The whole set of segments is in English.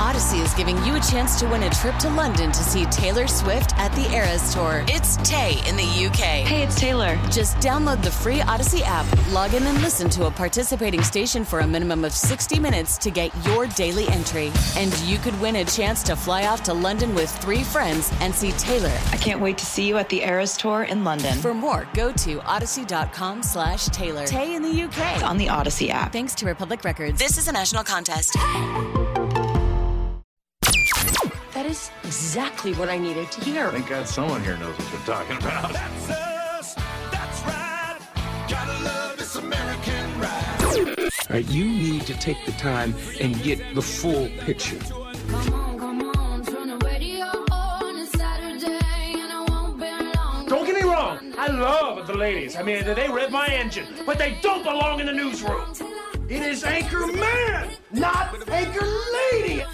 Odyssey is giving you a chance to win a trip to London to see Taylor Swift at the Eras Tour. It's Tay in the UK. Hey, it's Taylor. Just download the free Odyssey app, log in and listen to a participating station for a minimum of 60 minutes to get your daily entry. And you could win a chance to fly off to London with 3 friends and see Taylor. I can't wait to see you at the Eras Tour in London. For more, go to odyssey.com/Taylor. Tay in the UK. It's on the Odyssey app. Thanks to Republic Records. This is a national contest. That is exactly what I needed to hear. Thank God someone here knows what they're talking about. That's us. That's right. Gotta love this American ride. All right, you need to take the time and get the full picture. Come on, turn the radio on. It's Saturday and I won't be long. Don't get me wrong, I love the ladies. I mean, they rev my engine, but they don't belong in the newsroom. It is Anchor Man, not Anchor Lady.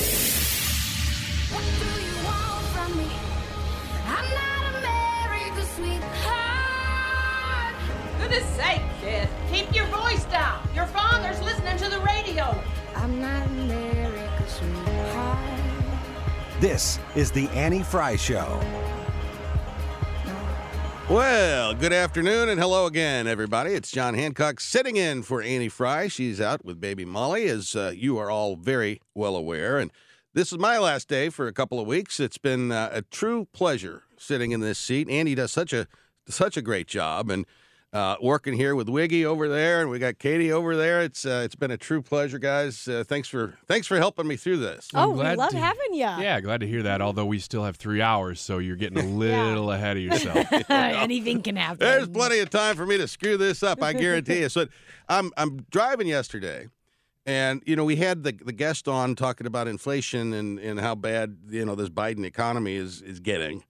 What do you want from me? I'm not America's sweetheart. Goodness sake, kid. Keep your voice down. Your father's listening to the radio. I'm not America's sweetheart. This is the Annie Fry Show. Well, good afternoon and hello again, everybody. It's John Hancock sitting in for Annie Fry. She's out with baby Molly, as you are all very well aware. And this is my last day for a couple of weeks. It's been a true pleasure sitting in this seat. Annie does such a great job, and working here with Wiggy over there, and we got Katie over there. It's been a true pleasure, guys. Thanks for helping me through this. Oh, we love having you. Yeah, glad to hear that. Although we still have 3 hours, so you're getting a little ahead of yourself. Anything can happen. There's plenty of time for me to screw this up, I guarantee you. So I'm driving yesterday. And, we had the guest on talking about inflation and how bad, this Biden economy is getting.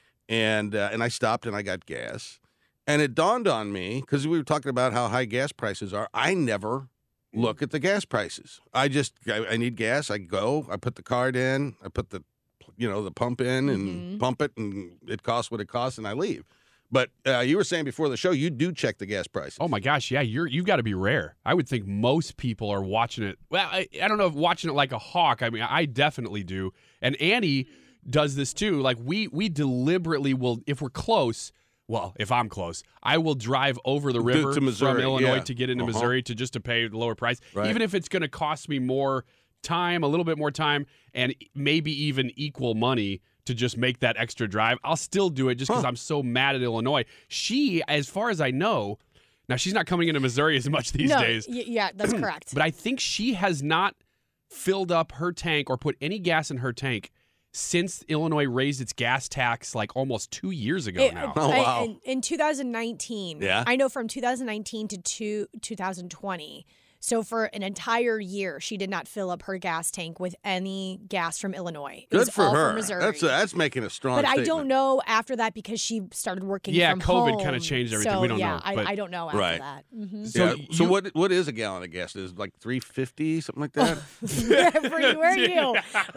And I stopped and I got gas. And it dawned on me, because we were talking about how high gas prices are, I never look at the gas prices. I need gas. I go, I put the card in, I put the pump in and pump it, and it costs what it costs, and I leave. But you were saying before the show, you do check the gas prices. Oh, my gosh, yeah, you've got to be rare. I would think most people are watching it. Well, I don't know if watching it like a hawk. I mean, I definitely do. And Annie does this too. Like, we deliberately will, if we're close, well, if I'm close, I will drive over the river to Missouri, from Illinois to get into Missouri to pay the lower price. Right. Even if it's going to cost me more time, a little bit more time, and maybe even equal money to just make that extra drive, I'll still do it just because I'm so mad at Illinois. She, as far as I know, now she's not coming into Missouri as much these days. Yeah, that's correct. But I think she has not filled up her tank or put any gas in her tank since Illinois raised its gas tax like almost 2 years ago now. Oh, wow. In 2019, yeah. I know from 2019 to 2020, so for an entire year, she did not fill up her gas tank with any gas from Illinois. It Good was for all her. From Missouri. That's making a strong But statement. I don't know after that because she started working from home. Yeah, COVID kind of changed everything. So, We don't know. But I don't know after Right. that. Mm-hmm. So what is a gallon of gas? Is it like $3.50, something like that? Where are you?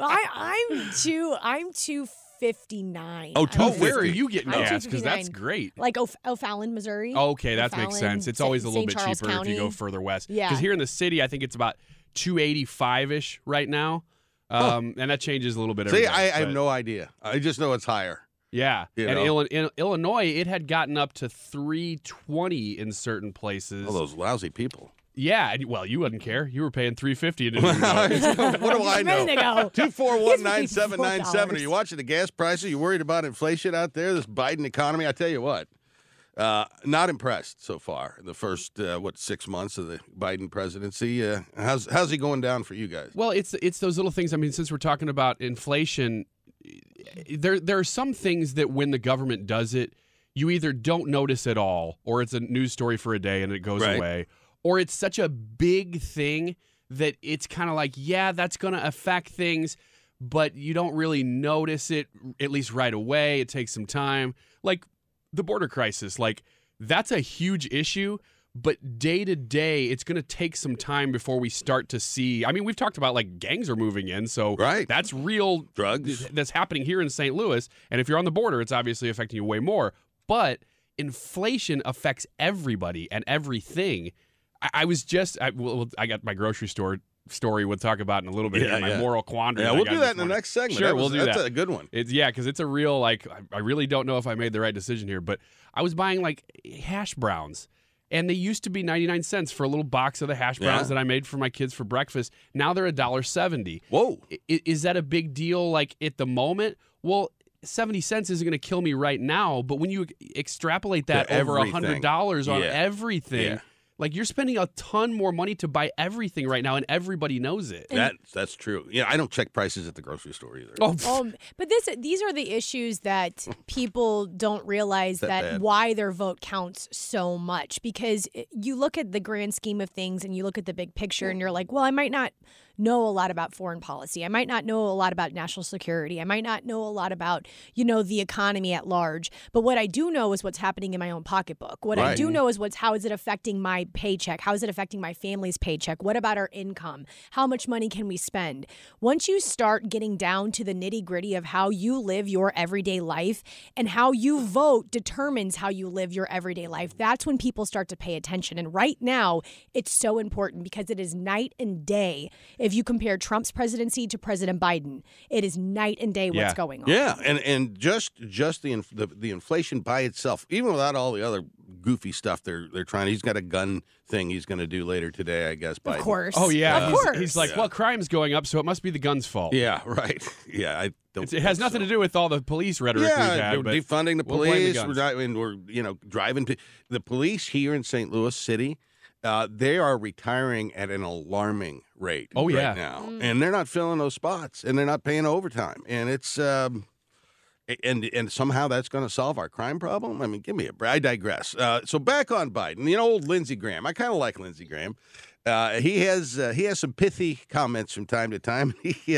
I'm 259. Oh, where are you getting I'm gas? Because that's 259. great. Like O'Fallon, Missouri. Okay, that makes sense. It's always a little St. bit Charles cheaper County. if you go further west. Yeah. Because here in the city, I think it's about $2.85-ish right now. And that changes a little bit every See, day, I have no idea. I just know it's higher. Yeah. You And know? in Illinois, it had gotten up to $3.20 in certain places. Oh, those lousy people. Yeah. And, well, you wouldn't care. You were paying $3.50. What do I know? Minute ago. 241-9797. Are you watching the gas prices? You worried about inflation out there? This Biden economy? I tell you what. Not impressed so far. The first 6 months of the Biden presidency. How's he going down for you guys? Well, it's those little things. I mean, since we're talking about inflation, there are some things that when the government does it, you either don't notice at all, or it's a news story for a day and it goes away, or it's such a big thing that it's kind of like, yeah, that's going to affect things, but you don't really notice it, at least right away. It takes some time. Like the border crisis, like that's a huge issue, but day to day, it's going to take some time before we start to see. I mean, we've talked about like gangs are moving in, so that's real drugs that's happening here in St. Louis. And if you're on the border, it's obviously affecting you way more. But inflation affects everybody and everything. I got my grocery store story we'll talk about in a little bit. Yeah, my moral quandary. Yeah, we'll do that in the next segment. Sure, we'll do that. That's a good one. Because it's a real, I really don't know if I made the right decision here, but I was buying, hash browns. And they used to be 99 cents for a little box of the hash browns that I made for my kids for breakfast. Now they're $1.70. Whoa. Is that a big deal, at the moment? Well, 70 cents isn't going to kill me right now, but when you extrapolate that over $100 on everything, you're spending a ton more money to buy everything right now, and everybody knows it. That's true. Yeah, I don't check prices at the grocery store either. But these are the issues that people don't realize that why their vote counts so much, because you look at the grand scheme of things and you look at the big picture and you're like, well, I might not know a lot about foreign policy. I might not know a lot about national security. I might not know a lot about, the economy at large. But what I do know is what's happening in my own pocketbook. What I do know is how is it affecting my paycheck? How is it affecting my family's paycheck? What about our income? How much money can we spend? Once you start getting down to the nitty-gritty of how you live your everyday life and how you vote determines how you live your everyday life, that's when people start to pay attention. And right now, it's so important because it is night and day. If you compare Trump's presidency to President Biden, it is night and day what's going on. Yeah, and just the inflation by itself, even without all the other goofy stuff they're trying. He's got a gun thing he's going to do later today, I guess. Biden. Of course. Oh yeah, of course. He's like, well, crime's going up, so it must be the gun's fault. Yeah, right. Yeah, I don't. It has nothing to do with all the police rhetoric we've had. We're defunding the police. We're driving the police here in St. Louis City. They are retiring at an alarming rate right now. And they're not filling those spots, and they're not paying overtime. And it's and somehow that's going to solve our crime problem? I mean, give me a break. I digress. So back on Biden, old Lindsey Graham. I kind of like Lindsey Graham. He has some pithy comments from time to time.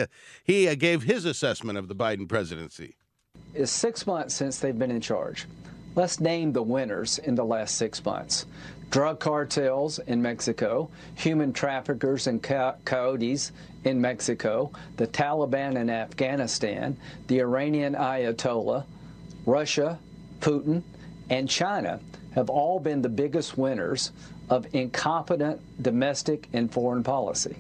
He gave his assessment of the Biden presidency. It's 6 months since they've been in charge. Let's name the winners in the last 6 months. Drug cartels in Mexico, human traffickers and coyotes in Mexico, the Taliban in Afghanistan, the Iranian Ayatollah, Russia, Putin, and China have all been the biggest winners of incompetent domestic and foreign policy.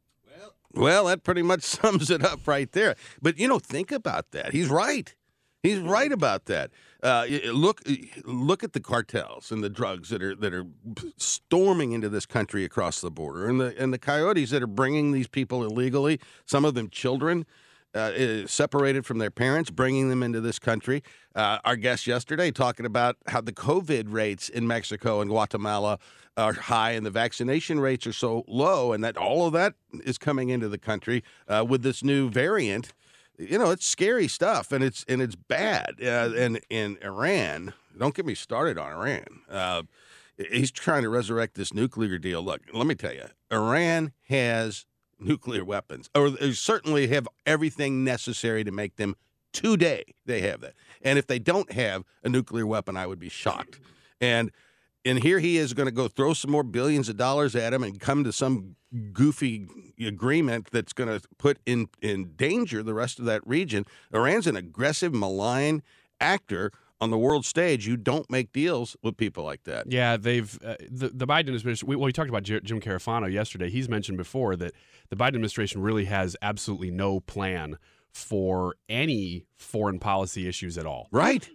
Well, that pretty much sums it up right there. But, think about that. He's right. He's right about that. Look at the cartels and the drugs that are storming into this country across the border, and the coyotes that are bringing these people illegally. Some of them children separated from their parents, bringing them into this country. Our guest yesterday talking about how the COVID rates in Mexico and Guatemala are high, and the vaccination rates are so low, and that all of that is coming into the country with this new variant. It's scary stuff, and it's bad. And in Iran, don't get me started on Iran. He's trying to resurrect this nuclear deal. Look, let me tell you, Iran has nuclear weapons, or they certainly have everything necessary to make them today. They have that. And if they don't have a nuclear weapon, I would be shocked. And here he is going to go throw some more billions of dollars at him and come to some goofy agreement that's going to put in danger the rest of that region. Iran's an aggressive, malign actor on the world stage. You don't make deals with people like that. Yeah, they've the Biden administration. We talked about Jim Carafano yesterday. He's mentioned before that the Biden administration really has absolutely no plan for any foreign policy issues at all. Right.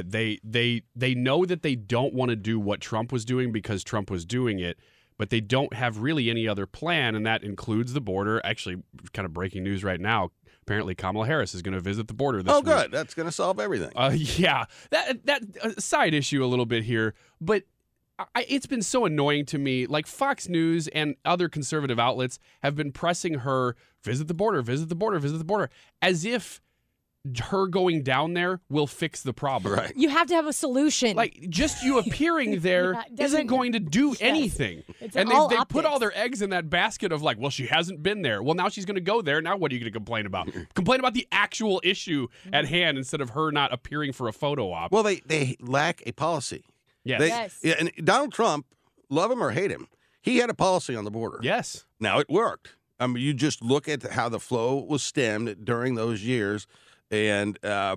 They know that they don't want to do what Trump was doing because Trump was doing it, but they don't have really any other plan, and that includes the border. Actually, kind of breaking news right now. Apparently, Kamala Harris is going to visit the border this week. Oh, good. That's going to solve everything. Yeah. That side issue a little bit here, but it's been so annoying to me. Like Fox News and other conservative outlets have been pressing her, visit the border, visit the border, visit the border, as if her going down there will fix the problem. Right. You have to have a solution. Like, just you appearing there isn't going to do anything. And they put all their eggs in that basket of like, well, she hasn't been there. Well, now she's going to go there. Now what are you going to complain about? Complain about the actual issue at hand instead of her not appearing for a photo op. Well, they lack a policy. Yes. Yeah, and Donald Trump, love him or hate him, he had a policy on the border. Yes. Now, it worked. I mean, you just look at how the flow was stemmed during those years. And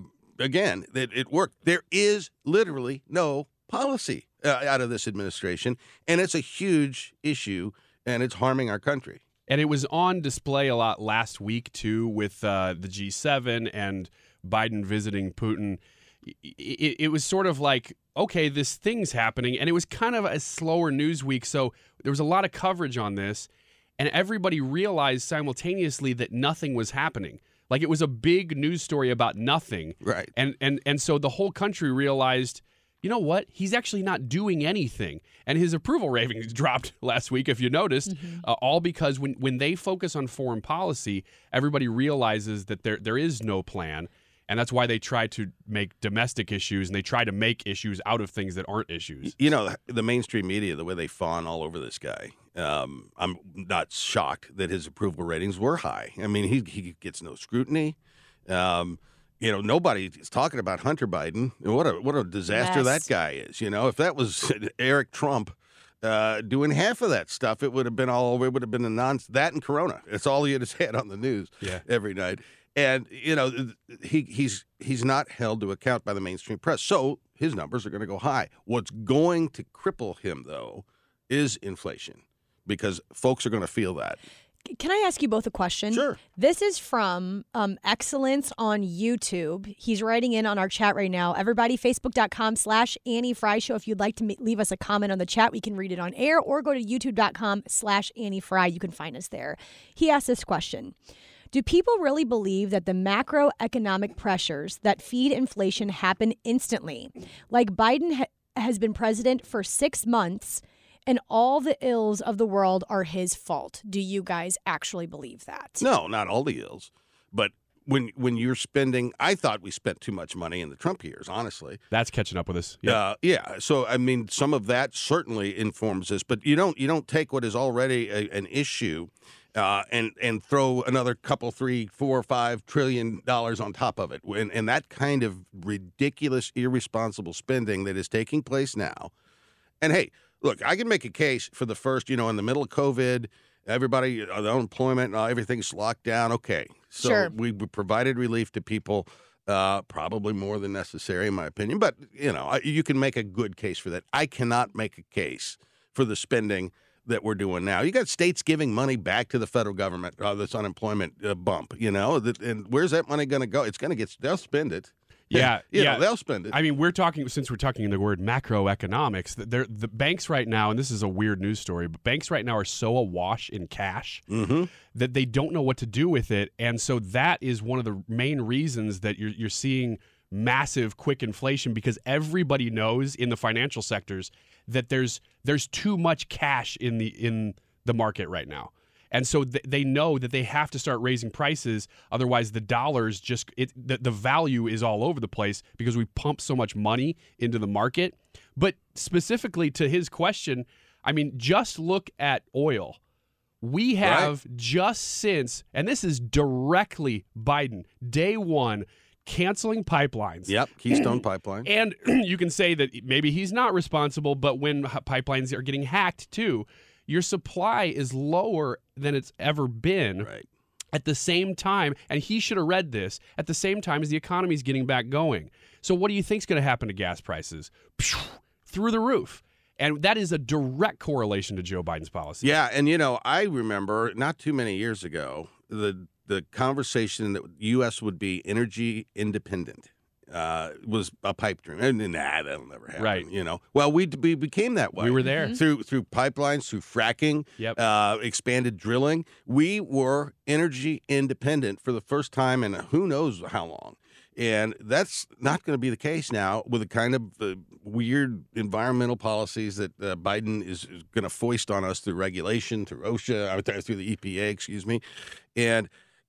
again, it worked. There is literally no policy out of this administration, and it's a huge issue, and it's harming our country. And it was on display a lot last week, too, with the G7 and Biden visiting Putin. It was sort of like, okay, this thing's happening. And it was kind of a slower news week. So there was a lot of coverage on this. And everybody realized simultaneously that nothing was happening. Like, it was a big news story about nothing. Right. And so the whole country realized, you know what? He's actually not doing anything. And his approval ratings dropped last week, if you noticed, all because when they focus on foreign policy, everybody realizes that there is no plan. And that's why they try to make domestic issues, and they try to make issues out of things that aren't issues. You know, the mainstream media, the way they fawn all over this guy, I'm not shocked that his approval ratings were high. I mean, he gets no scrutiny. Nobody is talking about Hunter Biden. What a disaster that guy is. You know, if that was Eric Trump doing half of that stuff, it would have been all over. It would have been that and Corona. It's all he had had on the news every night. And, you know, he's not held to account by the mainstream press. So his numbers are going to go high. What's going to cripple him, though, is inflation, because folks are going to feel that. Can I ask you both a question? Sure. This is from Excellence on YouTube. He's writing in on our chat right now. Everybody, Facebook.com/Annie Fry Show. If you'd like to leave us a comment on the chat, we can read it on air, or go to YouTube.com/Annie Fry. You can find us there. He asked this question. Do people really believe that the macroeconomic pressures that feed inflation happen instantly? Like Biden has been president for 6 months and all the ills of the world are his fault. Do you guys actually believe that? No, not all the ills. But when you're spending, I thought we spent too much money in the Trump years, honestly. That's catching up with us. Yeah. So, I mean, some of that certainly informs this. But you don't take what is already an issue and throw another couple, $3, $4, $5 trillion on top of it. And that kind of ridiculous, irresponsible spending that is taking place now. And hey, look, I can make a case for the first, in the middle of COVID, everybody, the unemployment, everything's locked down. Okay. So sure. We provided relief to people, probably more than necessary, in my opinion. But, you can make a good case for that. I cannot make a case for the spending that we're doing now. You got states giving money back to the federal government, this unemployment bump, and where's that money going to go? They'll spend it. Yeah, they'll spend it. I mean, since we're talking the word macroeconomics, the banks right now, and this is a weird news story, but banks right now are so awash in cash that they don't know what to do with it. And so that is one of the main reasons that you're seeing massive quick inflation, because everybody knows in the financial sectors that there's too much cash in the market right now. And so they know that they have to start raising prices. Otherwise, the dollars the value is all over the place because we pump so much money into the market. But specifically to his question, I mean, just look at oil. We have just since, and this is directly Biden, day one, canceling pipelines. Yep, Keystone Pipeline. And you can say that maybe he's not responsible, but when pipelines are getting hacked too, your supply is lower than it's ever been. Right. At the same time, and he should have read this, at the same time as the economy is getting back going. So what do you think is going to happen to gas prices? Through the roof. And that is a direct correlation to Joe Biden's policy. Yeah, and I remember not too many years ago, the conversation that the U.S. would be energy independent was a pipe dream. And that'll never happen. Right. Well, we became that way. We were there. Through pipelines, through fracking, expanded drilling. We were energy independent for the first time in who knows how long. And that's not going to be the case now with the kind of weird environmental policies that Biden is going to foist on us through regulation, through OSHA, through the EPA, excuse me. And,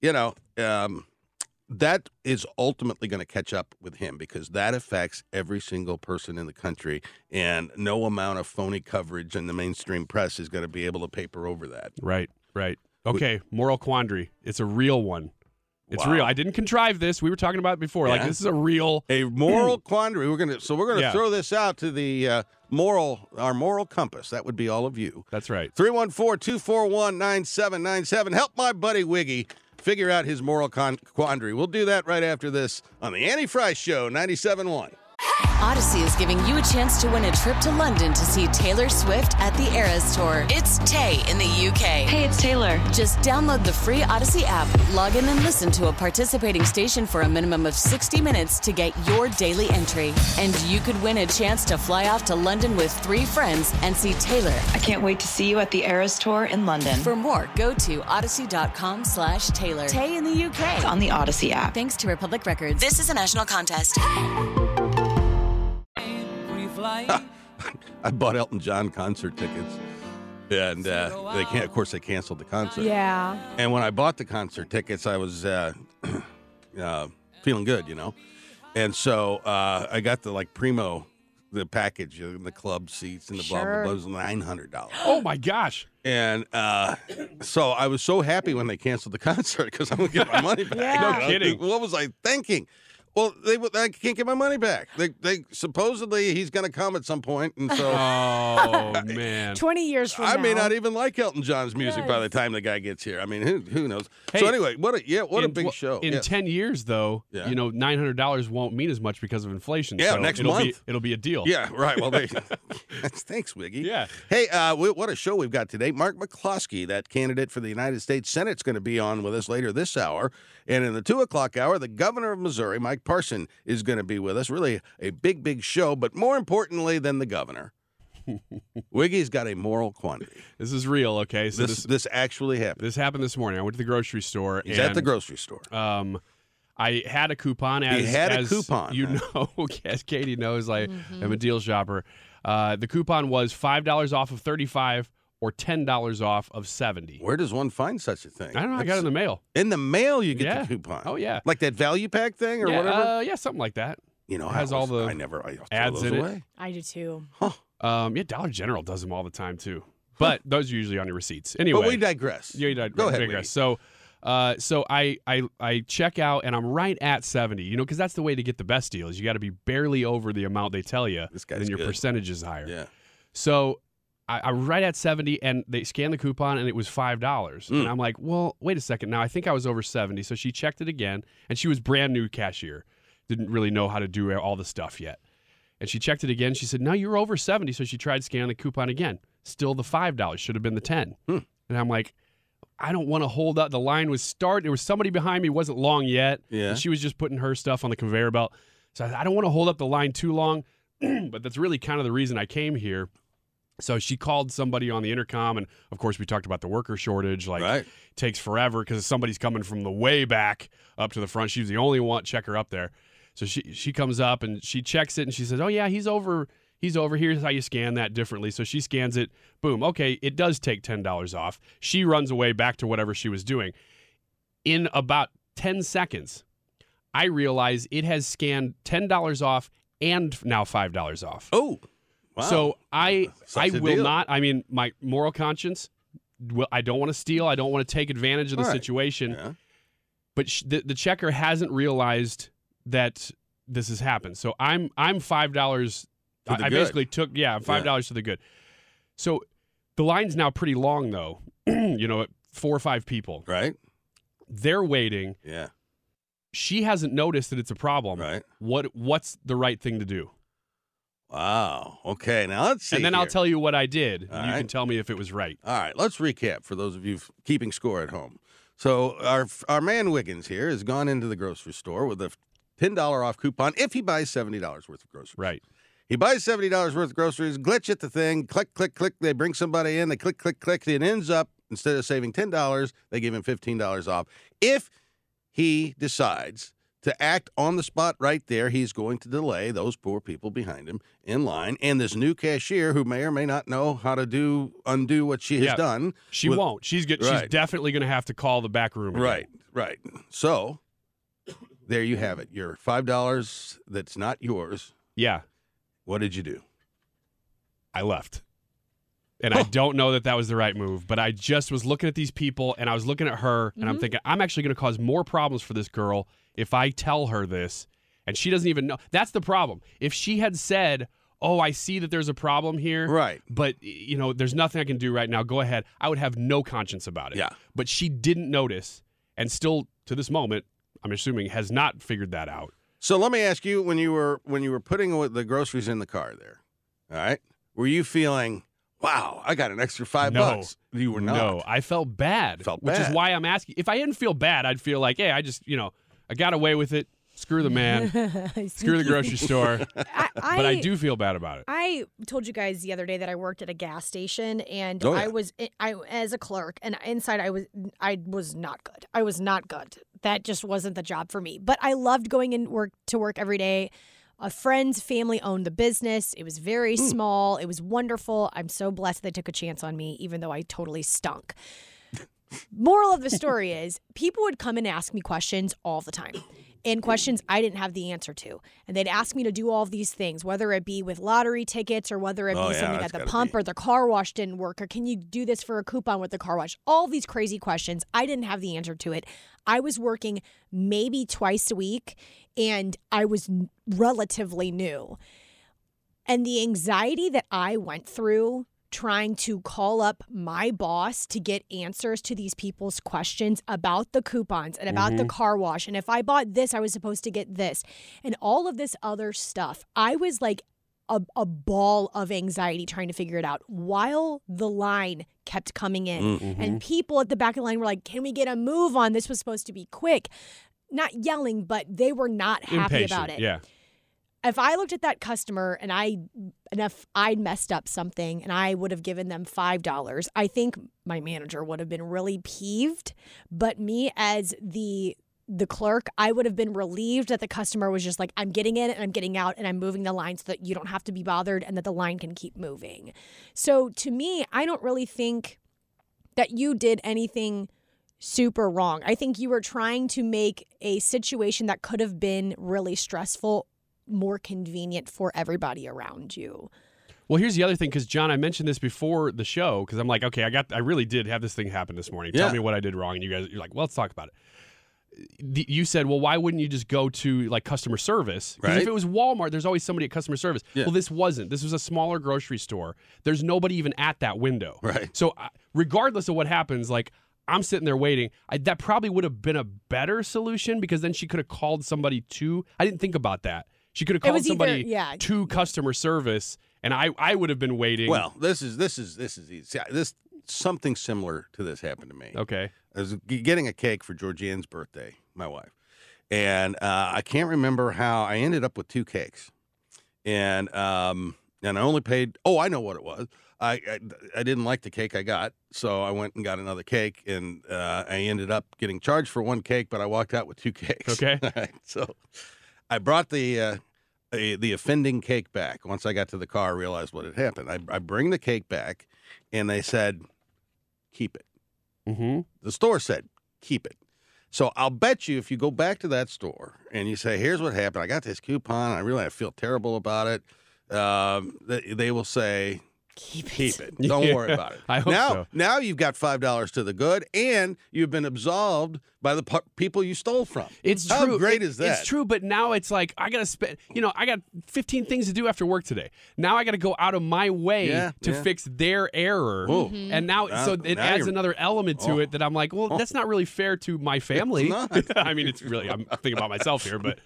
that is ultimately going to catch up with him because that affects every single person in the country, and no amount of phony coverage in the mainstream press is going to be able to paper over that. Right. Okay, moral quandary. It's a real one. It's real. I didn't contrive this. We were talking about it before. Yeah. Like, this is a moral quandary. We're gonna throw this out to the our moral compass. That would be all of you. That's right. 314-241-9797. Help my buddy Wiggy figure out his moral quandary. We'll do that right after this on the Annie Fry Show, 97.1. Odyssey is giving you a chance to win a trip to London to see Taylor Swift at the Eras Tour. It's Tay in the UK. Hey, it's Taylor. Just download the free Odyssey app, log in and listen to a participating station for a minimum of 60 minutes to get your daily entry. And you could win a chance to fly off to London with 3 friends and see Taylor. I can't wait to see you at the Eras Tour in London. For more, go to odyssey.com/Taylor. Tay in the UK. It's on the Odyssey app. Thanks to Republic Records. This is a national contest. I bought Elton John concert tickets, and they can't. Of course, they canceled the concert. Yeah. And when I bought the concert tickets, I was feeling good, And so I got the primo, the package, the club seats, and the blah blah blah. It was $900. Oh my gosh! And so I was so happy when they canceled the concert because I'm gonna get my money back. Yeah. No kidding. What was I thinking? Well, I can't get my money back. They supposedly he's going to come at some point, and so oh man, 20 years from now, I may not even like Elton John's music by the time the guy gets here. I mean, who knows? Hey, so anyway, what a big show. In 10 years, though, $900 won't mean as much because of inflation. Yeah, so next month it'll be a deal. Yeah, right. Well, thanks, Wiggy. Yeah. Hey, what a show we've got today. Mark McCloskey, that candidate for the United States Senate, is going to be on with us later this hour, and in the 2:00 hour, the governor of Missouri, Mike Parson, is going to be with us. Really a big show, but more importantly than the governor, Wiggy's got a moral quandary. This is real, okay? So this actually happened. This happened this morning. I went to the grocery store. He's at the grocery store. I had a coupon. As you know, as Katie knows, I'm a deal shopper. The coupon was $5 off of 35 or $10 off of 70. Where does one find such a thing? I don't know. I got it in the mail. In the mail, you get the coupon. Oh yeah, like that value pack thing or whatever. Yeah, something like that. It has all the ads in it. I do too. Huh. Dollar General does them all the time too. But those are usually on your receipts. Anyway, but we digress. Yeah, Go ahead. Digress. So I check out and I'm right at 70. Because that's the way to get the best deals. You got to be barely over the amount they tell you, and then your percentage is higher. Yeah. So I'm right at 70, and they scanned the coupon, and it was $5. And I'm like, well, wait a second. Now, I think I was over 70. So she checked it again, and she was brand new cashier. Didn't really know how to do all the stuff yet. And she checked it again. She said, no, you're over 70. So she tried scanning the coupon again. Still the $5. Should have been the 10. And I'm like, I don't want to hold up. The line was There was somebody behind me. It wasn't long yet. Yeah. And she was just putting her stuff on the conveyor belt. So I don't want to hold up the line too long. But that's really kind of the reason I came here. So she called somebody on the intercom, and of course we talked about the worker shortage. It takes forever because somebody's coming from the way back up to the front. She was the only one checker up there. So she comes up and she checks it, and she says, "Oh yeah, he's over. Here's how you scan that differently." So she scans it. Boom. Okay, it does take $10 off. She runs away back to whatever she was doing. In about 10 seconds, I realize it has scanned $10 off and now $5 off. Oh. Wow. So I will deal. not. I mean, my moral conscience. I don't want to steal. I don't want to take advantage of the situation. Yeah. But the checker hasn't realized that this has happened. So I'm $5. I basically took $5 to the good. So the line's now pretty long though. 4 or 5 people. Right. They're waiting. Yeah. She hasn't noticed that it's a problem. Right. What's the right thing to do? Wow. Okay. Now let's see. And then here. I'll tell you what I did. All and you right. can tell me if it was right. All right. Let's recap for those of you keeping score at home. So our man Wiggins here has gone into the grocery store with a $10 off coupon if he buys $70 worth of groceries. Right. He buys $70 worth of groceries, glitch at the thing, click, click, click. They bring somebody in, they click, click, click. It ends up, instead of saving $10, they give him $15 off. If he decides to act on the spot right there, he's going to delay those poor people behind him in line. And this new cashier, who may or may not know how to undo what she has done. She won't. She's definitely going to have to call the back room again. Right. So there you have it. Your $5 that's not yours. Yeah. What did you do? I left. And I don't know that was the right move, but I just was looking at these people, and I was looking at her, and I'm thinking, I'm actually going to cause more problems for this girl if I tell her this, and she doesn't even know. That's the problem. If she had said, oh, I see that there's a problem here, right? But, there's nothing I can do right now. Go ahead. I would have no conscience about it. Yeah. But she didn't notice, and still, to this moment, I'm assuming, has not figured that out. So let me ask you, when you were putting the groceries in the car there, all right, were you feeling, wow, I got an extra $5? You were not. No, I felt bad. Which is why I'm asking. If I didn't feel bad, I'd feel like, hey, I just, I got away with it. Screw the man. Screw the grocery store. But I do feel bad about it. I told you guys the other day that I worked at a gas station, and I as a clerk, and inside I was not good. I was not good. That just wasn't the job for me. But I loved going to work every day. A friend's family owned the business. It was very small. It was wonderful. I'm so blessed they took a chance on me, even though I totally stunk. Moral of the story is people would come and ask me questions all the time. And questions I didn't have the answer to. And they'd ask me to do all of these things, whether it be with lottery tickets or whether it be something at the pump or the car wash didn't work, or can you do this for a coupon with the car wash? All these crazy questions. I didn't have the answer to it. I was working maybe twice a week, and I was relatively new. And the anxiety that I went through trying to call up my boss to get answers to these people's questions about the coupons and about the car wash. And if I bought this, I was supposed to get this and all of this other stuff. I was like a ball of anxiety trying to figure it out while the line kept coming in. And people at the back of the line were like, can we get a move on? This was supposed to be quick. Not yelling, but they were not happy about it. Yeah. If I looked at that customer and if I'd messed up something and I would have given them $5, I think my manager would have been really peeved. But me as the clerk, I would have been relieved that the customer was just like, I'm getting in and I'm getting out and I'm moving the line so that you don't have to be bothered and that the line can keep moving. So to me, I don't really think that you did anything super wrong. I think you were trying to make a situation that could have been really stressful more convenient for everybody around you. Well, here's the other thing, because John, I mentioned this before the show, because I'm like, okay, I really did have this thing happen this morning. Tell me what I did wrong, and you're like, well, let's talk about it. You said, well, why wouldn't you just go to like customer service? Because if it was Walmart, there's always somebody at customer service. Yeah. Well, this wasn't. This was a smaller grocery store. There's nobody even at that window. Right. So regardless of what happens, like I'm sitting there waiting. That probably would have been a better solution, because then she could have called somebody to. I didn't think about that. She could have called somebody to customer service, and I would have been waiting. Well, this is easy. Something similar to this happened to me. Okay. I was getting a cake for Georgianne's birthday, my wife, and I can't remember how I ended up with 2 cakes, and I only paid. Oh, I know what it was. I didn't like the cake I got, so I went and got another cake, and I ended up getting charged for 1 cake, but I walked out with 2 cakes. Okay. All right, so I brought the offending cake back. Once I got to the car, I realized what had happened. I bring the cake back, and they said, keep it. The store said, keep it. So I'll bet you if you go back to that store and you say, here's what happened. I got this coupon. I feel terrible about it. They will say, keep it. Don't worry about it. I hope so. Now you've got $5 to the good, and you've been absolved by the people you stole from. It's How true. How great is that? It's true, but now it's like I got to spend, I got 15 things to do after work today. Now I got to go out of my way to fix their error. And now it adds another element to it that I'm like, well, that's not really fair to my family. I mean, it's really, I'm thinking about myself here, but,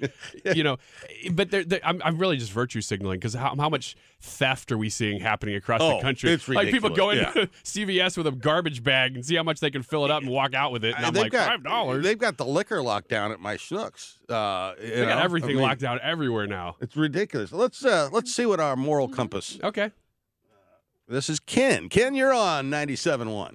but I'm really just virtue signaling, because how much theft are we seeing happening across the country? It's ridiculous. Like people go into CVS with a garbage bag and see how much they can fill it up and walk out with it. And I'm like, $5. They've got the liquor locked down at my Schnucks. They got everything locked down everywhere now. It's ridiculous. Let's see what our moral compass. Okay. This is Ken. Ken, you're on 97.1.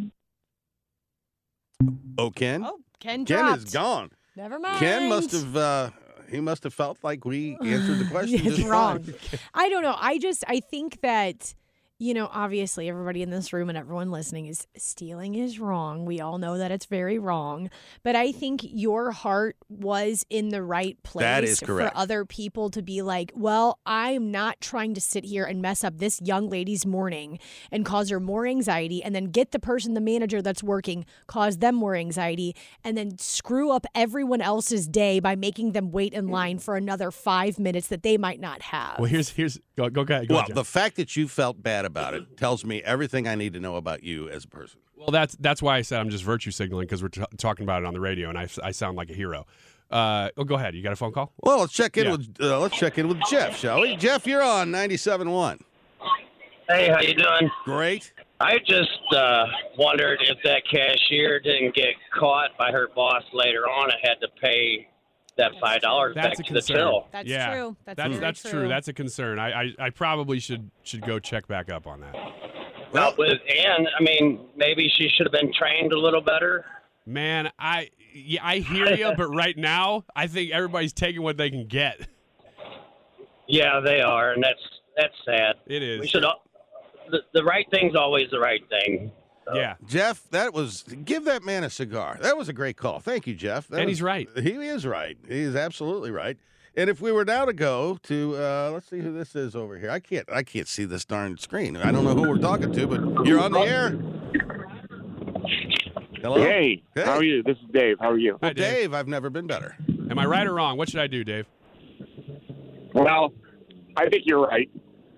Oh, Ken? Oh, Ken is gone. Never mind. Ken must have felt like we answered the question it's just wrong. fine. I don't know. I think that, obviously everybody in this room and everyone listening is stealing is wrong. We all know that it's very wrong. But I think your heart was in the right place. That is correct. For other people to be like, well, I'm not trying to sit here and mess up this young lady's morning and cause her more anxiety, and then get the manager that's working, cause them more anxiety, and then screw up everyone else's day by making them wait in line for another 5 minutes that they might not have. Well, here's go ahead. Well, the fact that you felt bad about it tells me everything I need to know about you as a person. Well, that's why I said I'm just virtue signaling, because we're talking about it on the radio, and I sound like a hero. Go ahead. You got a phone call? Well, let's check in with Jeff, shall we? Jeff, you're on 97.1. Hey, how you doing? Great. I just wondered if that cashier didn't get caught by her boss later on and had to pay that $5 back to the till. That's yeah. true. That's true. That's a concern. I probably should go check back up on that. Well, with Ann, I mean, maybe she should have been trained a little better. Man, I hear you, but right now, I think everybody's taking what they can get. Yeah, they are, and that's sad. It is. We should. The right thing's always the right thing. So. Yeah. Jeff, give that man a cigar. That was a great call. Thank you, Jeff. He's right. He is right. He is absolutely right. And if we were now to go to, let's see who this is over here. I can't see this darn screen. I don't know who we're talking to, but you're on the air. Hello? Hey, how are you? This is Dave. How are you? Hi, Dave, I've never been better. Am I right or wrong? What should I do, Dave? Well, I think you're right.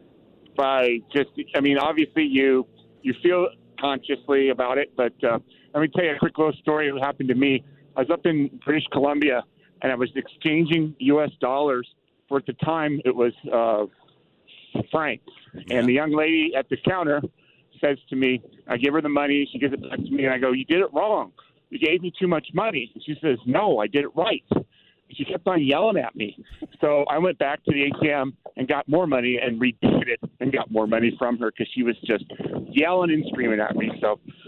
Obviously you feel consciously about it, but let me tell you a quick little story that happened to me. I was up in British Columbia, and I was exchanging U.S. dollars for, at the time, it was francs. And the young lady at the counter says to me, I give her the money, she gives it back to me, and I go, you did it wrong. You gave me too much money. And she says, no, I did it right. She kept on yelling at me. So I went back to the ATM and got more money and redid it and got more money from her because she was just yelling and screaming at me.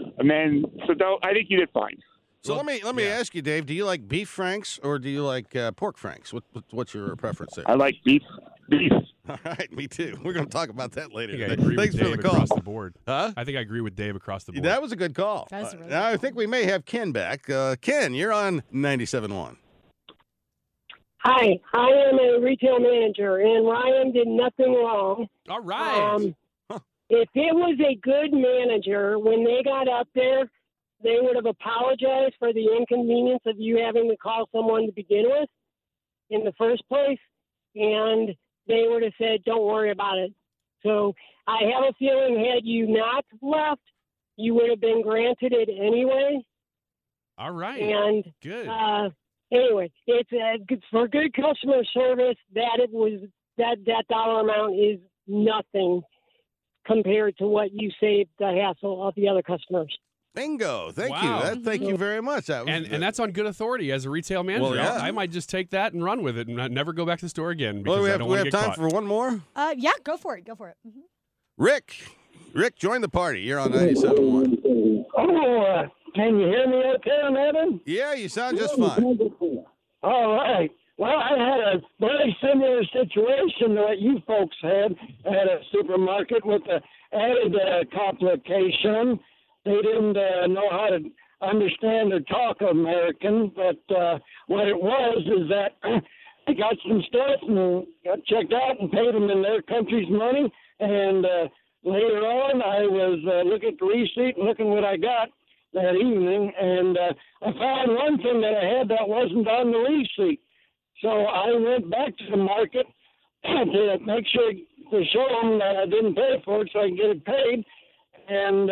I think you did fine. So let me ask you, Dave, do you like beef franks or do you like pork franks? What's your preference there? I like beef. All right, me too. We're going to talk about that later. I agree Thanks with for Dave the call. across the board. Huh? I think I agree with Dave across the board. That was a good call. That's really now I think we may have Ken back. Ken, you're on 97.1. Hi, I am a retail manager, and Ryan did nothing wrong. All right. If it was a good manager, when they got up there, they would have apologized for the inconvenience of you having to call someone to begin with in the first place, and they would have said, don't worry about it. So I have a feeling had you not left, you would have been granted it anyway. All right. And good. Anyway, it's for good customer service. That dollar amount is nothing compared to what you saved the hassle of the other customers. Bingo! Thank Wow. you. Thank you very much. And that's on good authority as a retail manager. Well, yeah. I might just take that and run with it and never go back to the store again because Well, I don't we want have to get time caught. for one more. Yeah, go for it. Mm-hmm. Rick, join the party. You're on 97.1. Oh, can you hear me okay on that one? Yeah, you sound just fine. All right. Well, I had a very similar situation to what you folks had at a supermarket with the added complication. They didn't know how to understand or talk American, but what it was is that I got some stuff and got checked out and paid them in their country's money, and later on I was looking at the receipt and looking what I got that evening, and I found one thing that I had that wasn't on the receipt. So I went back to the market to make sure, to show them that I didn't pay for it so I could get it paid. And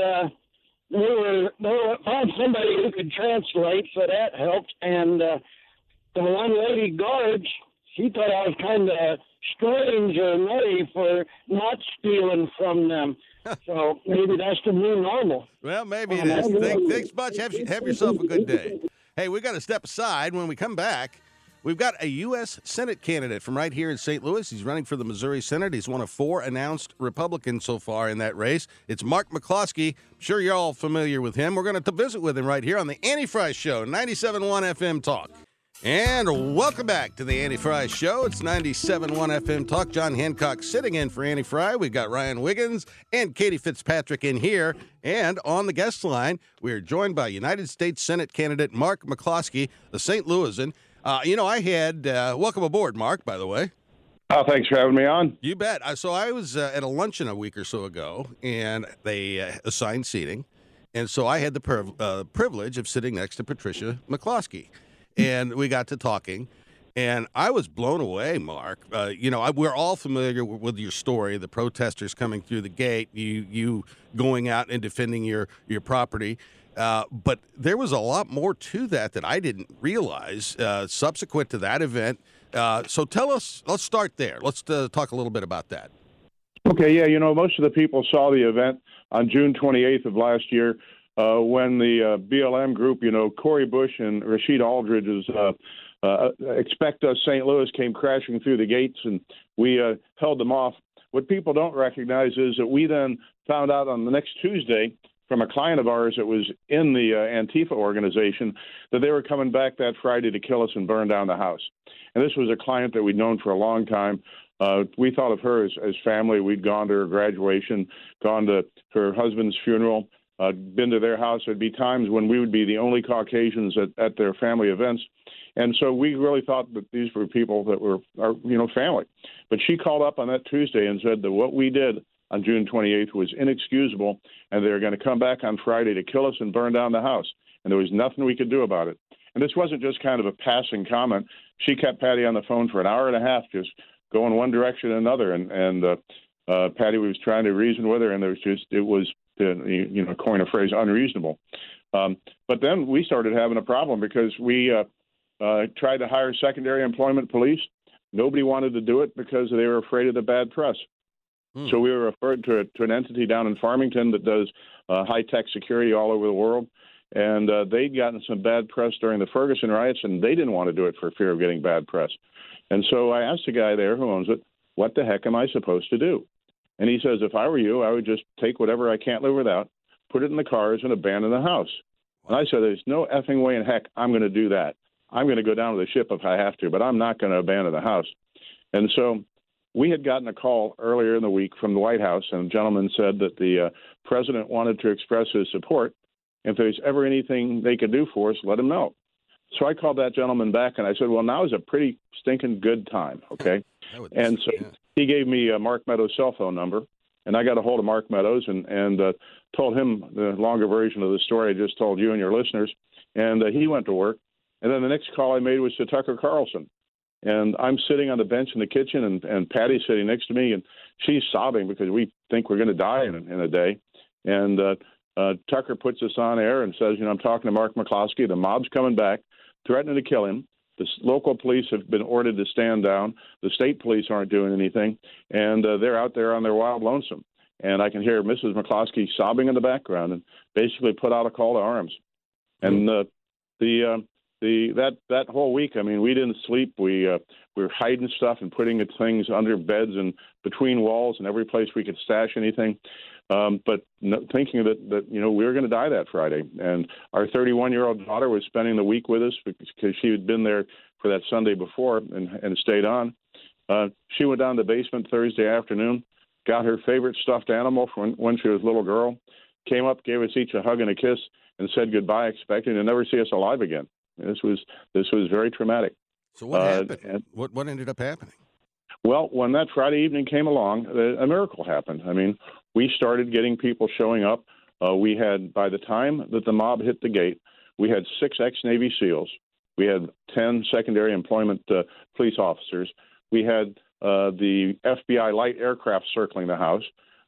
they found somebody who could translate, so that helped. And the one lady guard, she thought I was kind of strange or nutty for not stealing from them. So maybe that's the new normal. Well, maybe it is. Thanks much. Have yourself a good day. Hey, we got to step aside. When we come back, we've got a U.S. Senate candidate from right here in St. Louis. He's running for the Missouri Senate. He's one of 4 announced Republicans so far in that race. It's Mark McCloskey. I'm sure you're all familiar with him. We're going to visit with him right here on the Annie Fry Show, 97.1 FM Talk. And welcome back to the Annie Fry Show. It's 97.1 FM Talk. John Hancock sitting in for Annie Fry. We've got Ryan Wiggins and Katie Fitzpatrick in here. And on the guest line, we are joined by United States Senate candidate Mark McCloskey, the St. Louisan. I had welcome aboard, Mark, by the way. Oh, thanks for having me on. You bet. So I was at a luncheon a week or so ago, and they assigned seating. And so I had the privilege of sitting next to Patricia McCloskey. And we got to talking, and I was blown away, Mark. We're all familiar with your story, the protesters coming through the gate, you going out and defending your property. But there was a lot more to that I didn't realize subsequent to that event. So tell us, let's start there. Let's talk a little bit about that. Okay, yeah, most of the people saw the event on June 28th of last year when the BLM group, Cori Bush and Rashid Aldridge's Expect Us St. Louis came crashing through the gates, and we held them off. What people don't recognize is that we then found out on the next Tuesday from a client of ours that was in the Antifa organization that they were coming back that Friday to kill us and burn down the house. And this was a client that we'd known for a long time. We thought of her as family. We'd gone to her graduation, gone to her husband's funeral, been to their house. There'd be times when we would be the only Caucasians at their family events. And so we really thought that these were people that were our, family. But she called up on that Tuesday and said that what we did on June 28th was inexcusable, and they were going to come back on Friday to kill us and burn down the house. And there was nothing we could do about it. And this wasn't just kind of a passing comment. She kept Patty on the phone for an hour and a half, just going one direction or another. And Patty was trying to reason with her, and it was coin a phrase, unreasonable. But then we started having a problem because we tried to hire secondary employment police. Nobody wanted to do it because they were afraid of the bad press. So we were referred to an entity down in Farmington that does high-tech security all over the world. And they'd gotten some bad press during the Ferguson riots, and they didn't want to do it for fear of getting bad press. And so I asked the guy there who owns it, what the heck am I supposed to do? And he says, if I were you, I would just take whatever I can't live without, put it in the cars, and abandon the house. And I said, there's no effing way in heck I'm going to do that. I'm going to go down to the ship if I have to, but I'm not going to abandon the house. And so we had gotten a call earlier in the week from the White House, and a gentleman said that the president wanted to express his support. If there's ever anything they could do for us, let him know. So I called that gentleman back, and I said, well, now is a pretty stinking good time, okay? And so he gave me Mark Meadows' cell phone number, and I got a hold of Mark Meadows and told him the longer version of the story I just told you and your listeners, and he went to work. And then the next call I made was to Tucker Carlson. And I'm sitting on the bench in the kitchen, and Patty's sitting next to me, and she's sobbing because we think we're going to die in a day. And Tucker puts us on air and says, I'm talking to Mark McCloskey. The mob's coming back, threatening to kill him. The local police have been ordered to stand down. The state police aren't doing anything, and they're out there on their wild lonesome. And I can hear Mrs. McCloskey sobbing in the background and basically put out a call to arms. And that whole week, we didn't sleep. We were hiding stuff and putting things under beds and between walls and every place we could stash anything. But thinking that we were going to die that Friday. And our 31-year-old daughter was spending the week with us because she had been there for that Sunday before and stayed on. She went down to the basement Thursday afternoon, got her favorite stuffed animal from when she was a little girl, came up, gave us each a hug and a kiss, and said goodbye, expecting to never see us alive again. This was very traumatic. So what happened? What ended up happening? Well, when that Friday evening came along, a miracle happened. We started getting people showing up. We had, by the time that the mob hit the gate, we had 6 ex-Navy SEALs. We had 10 secondary employment police officers. We had the FBI light aircraft circling the house.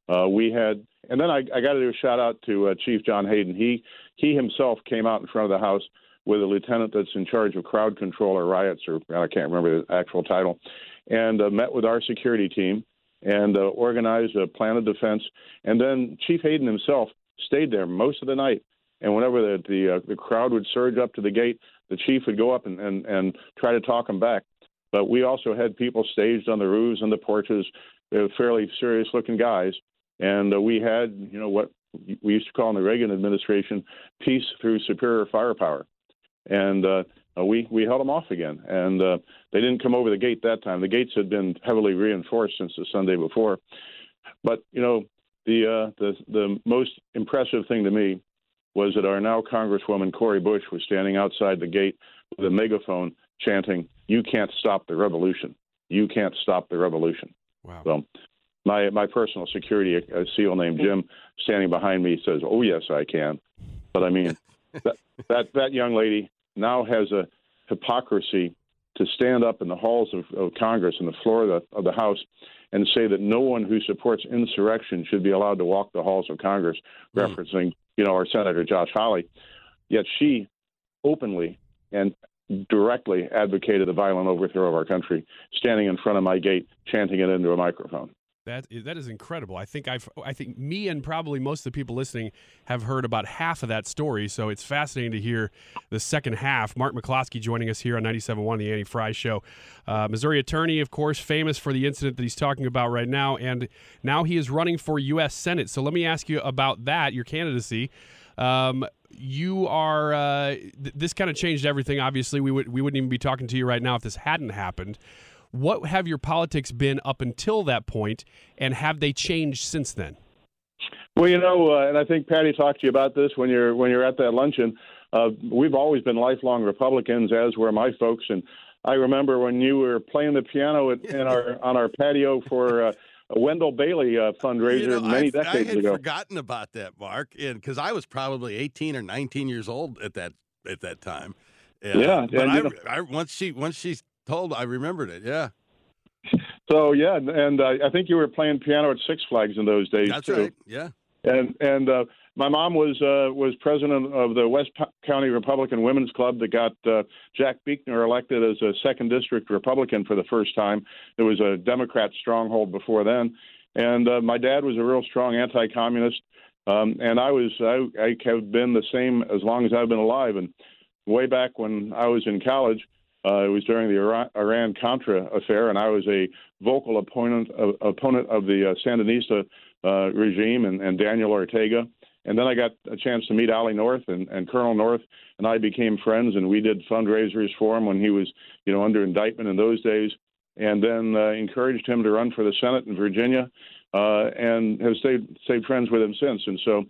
And then I got to do a shout out to Chief John Hayden. He himself came out in front of the house with a lieutenant that's in charge of crowd control or riots, or I can't remember the actual title, and met with our security team and organized a plan of defense. And then Chief Hayden himself stayed there most of the night. And whenever the crowd would surge up to the gate, the chief would go up and try to talk them back. But we also had people staged on the roofs and the porches. They were fairly serious-looking guys. And we had, what we used to call in the Reagan administration, peace through superior firepower. And we held them off again. And they didn't come over the gate that time. The gates had been heavily reinforced since the Sunday before. But, the most impressive thing to me was that our now Congresswoman Cori Bush was standing outside the gate with a megaphone chanting, "You can't stop the revolution. You can't stop the revolution." Wow. So my personal security, a SEAL named Jim, standing behind me says, "Oh, yes, I can." But that young lady now has a hypocrisy to stand up in the halls of Congress and the floor of the House and say that no one who supports insurrection should be allowed to walk the halls of Congress, referencing our Senator Josh Hawley. Yet she openly and directly advocated the violent overthrow of our country, standing in front of my gate, chanting it into a microphone. That is incredible. I think me and probably most of the people listening have heard about half of that story, so it's fascinating to hear the second half. Mark McCloskey joining us here on 97.1, the Annie Frey Show. Missouri attorney, of course, famous for the incident that he's talking about right now, and now he is running for U.S. Senate. So let me ask you about that, your candidacy. You are this kind of changed everything. Obviously, we wouldn't even be talking to you right now if this hadn't happened. What have your politics been up until that point, and have they changed since then? Well, and I think Patty talked to you about this when you're at that luncheon. We've always been lifelong Republicans, as were my folks. And I remember when you were playing the piano on our patio for a Wendell Bailey fundraiser many decades ago. I had forgotten about that, Mark, because I was probably 18 or 19 years old at that time. But once she's told, I remembered it. Yeah. So and I think you were playing piano at Six Flags in those days. That's too. right. Yeah. And my mom was president of the West County Republican Women's Club that got Jack Buechner elected as a second district Republican for the first time. It was a Democrat stronghold before then. And my dad was a real strong anti-communist. And I have been the same as long as I've been alive. And way back when I was in college, it was during the Iran-Contra affair, and I was a vocal opponent of the Sandinista regime and Daniel Ortega. And then I got a chance to meet Ollie North and Colonel North, and I became friends, and we did fundraisers for him when he was, under indictment in those days, and then encouraged him to run for the Senate in Virginia, and have stayed friends with him since. And so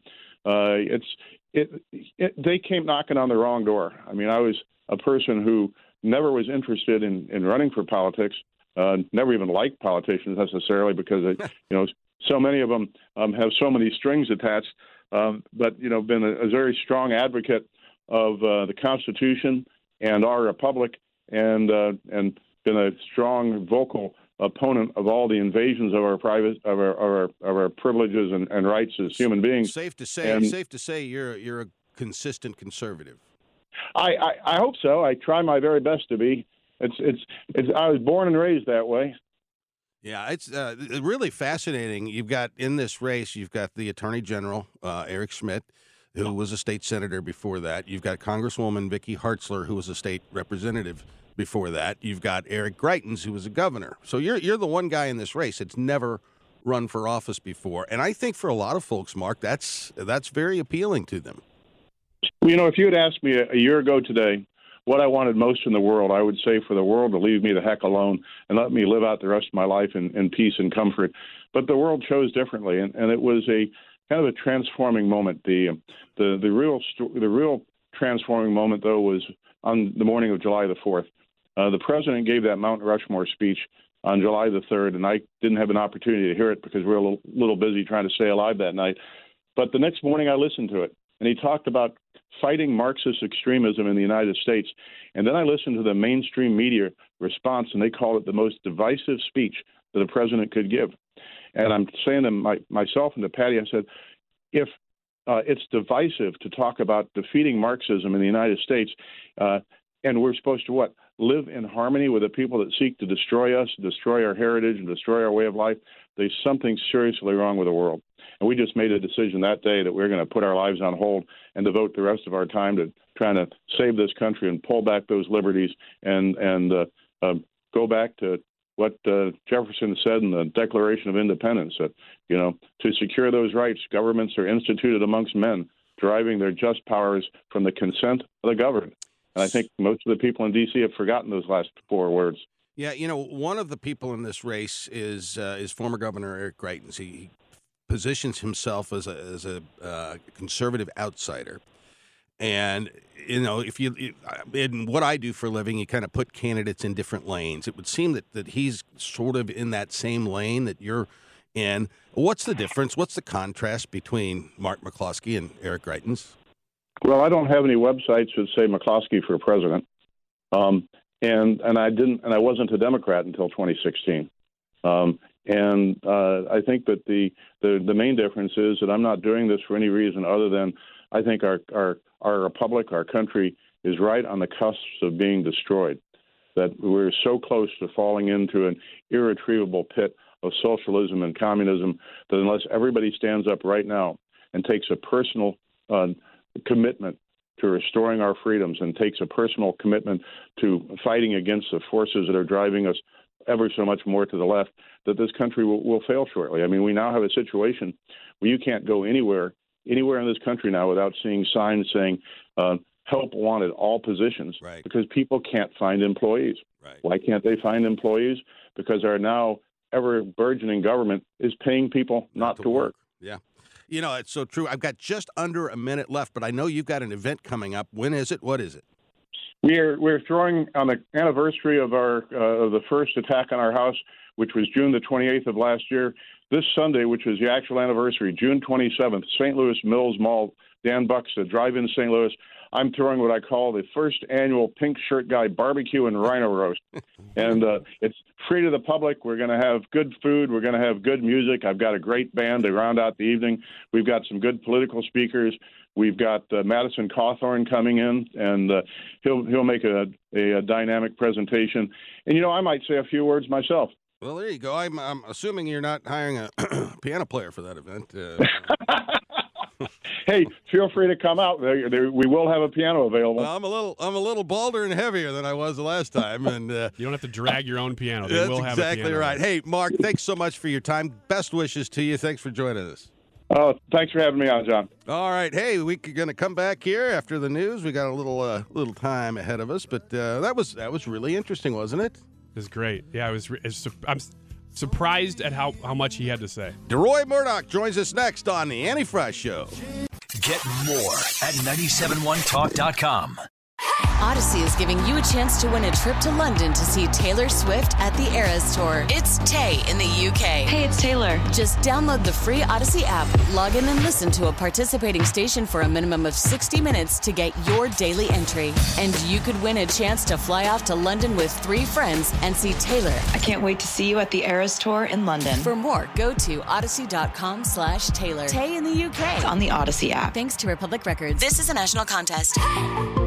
they came knocking on the wrong door. I mean, I was a person who never was interested in running for politics, never even liked politicians necessarily because, so many of them have so many strings attached, but, been a very strong advocate of the Constitution and our republic and been a strong vocal opponent of all the invasions of our our privileges and rights as human beings. Safe to say you're a consistent conservative. I hope so. I try my very best to be. It's I was born and raised that way. Yeah, it's really fascinating. You've got in this race, you've got the Attorney General, Eric Schmidt, who was a state senator before that. You've got Congresswoman Vicky Hartzler, who was a state representative before that. You've got Eric Greitens, who was a governor. So you're the one guy in this race that's never run for office before. And I think for a lot of folks, Mark, that's very appealing to them. Well, if you had asked me a year ago today what I wanted most in the world, I would say for the world to leave me the heck alone and let me live out the rest of my life in peace and comfort. But the world chose differently, and it was a kind of a transforming moment. The real transforming moment, though, was on the morning of July the 4th. The president gave that Mount Rushmore speech on July the 3rd, and I didn't have an opportunity to hear it because we were a little busy trying to stay alive that night. But the next morning I listened to it, and he talked about fighting Marxist extremism in the United States. And then I listened to the mainstream media response, and they called it the most divisive speech that a president could give. And I'm saying to myself and to Patty, I said, if it's divisive to talk about defeating Marxism in the United States, and we're supposed to live in harmony with the people that seek to destroy us, destroy our heritage, and destroy our way of life, there's something seriously wrong with the world. And we just made a decision that day that we're going to put our lives on hold and devote the rest of our time to trying to save this country and pull back those liberties and go back to what Jefferson said in the Declaration of Independence, that, to secure those rights, governments are instituted amongst men, deriving their just powers from the consent of the governed. And I think most of the people in D.C. have forgotten those last four words. Yeah, one of the people in this race is former Governor Eric Greitens. He positions himself as a conservative outsider, and if you in what I do for a living, you kind of put candidates in different lanes. It would seem that he's sort of in that same lane that you're in. What's the difference? What's the contrast between Mark McCloskey and Eric Greitens? Well, I don't have any websites that say McCloskey for president, and I didn't, and I wasn't a Democrat until 2016. And I think that the main difference is that I'm not doing this for any reason other than I think our republic, our country, is right on the cusp of being destroyed, that we're so close to falling into an irretrievable pit of socialism and communism that unless everybody stands up right now and takes a personal commitment to restoring our freedoms and takes a personal commitment to fighting against the forces that are driving us ever so much more to the left, that this country will fail shortly. I mean, we now have a situation where you can't go anywhere in this country now without seeing signs saying help wanted, all positions, because people can't find employees. Right. Why can't they find employees? Because our now ever-burgeoning government is paying people not to work. Yeah. You know, it's so true. I've got just under a minute left, but I know you've got an event coming up. When is it? What is it? We're throwing on the anniversary of the first attack on our house, which was June the 28th of last year. This Sunday, which is the actual anniversary, June 27th, St. Louis Mills Mall, Dan Buck's Drive-In St. Louis. I'm throwing what I call the first annual Pink Shirt Guy barbecue and rhino roast. And it's free to the public. We're going to have good food. We're going to have good music. I've got a great band to round out the evening. We've got some good political speakers. We've got Madison Cawthorn coming in, and he'll make a dynamic presentation. And, you know, I might say a few words myself. Well, there you go. I'm assuming you're not hiring a piano player for that event. Hey, feel free to come out. We will have a piano available. Well, I'm a little balder and heavier than I was the last time, and you don't have to drag your own piano. They will have exactly a piano. Right. Hey, Mark, thanks so much for your time. Best wishes to you. Thanks for joining us. Oh, thanks for having me on, John. All right. Hey, we're going to come back here after the news. We got a little time ahead of us, but that was really interesting, wasn't it? It was great. Yeah, I'm surprised at how much he had to say. DeRoy Murdoch joins us next on The Annie Frey Show. Get more at 971talk.com. Odyssey is giving you a chance to win a trip to London to see Taylor Swift at the Eras Tour. It's Tay in the UK. Hey, it's Taylor. Just download the free Odyssey app, log in and listen to a participating station for a minimum of 60 minutes to get your daily entry. And you could win a chance to fly off to London with 3 friends and see Taylor. I can't wait to see you at the Eras Tour in London. For more, go to odyssey.com/Taylor. Tay in the UK. It's on the Odyssey app. Thanks to Republic Records. This is a national contest.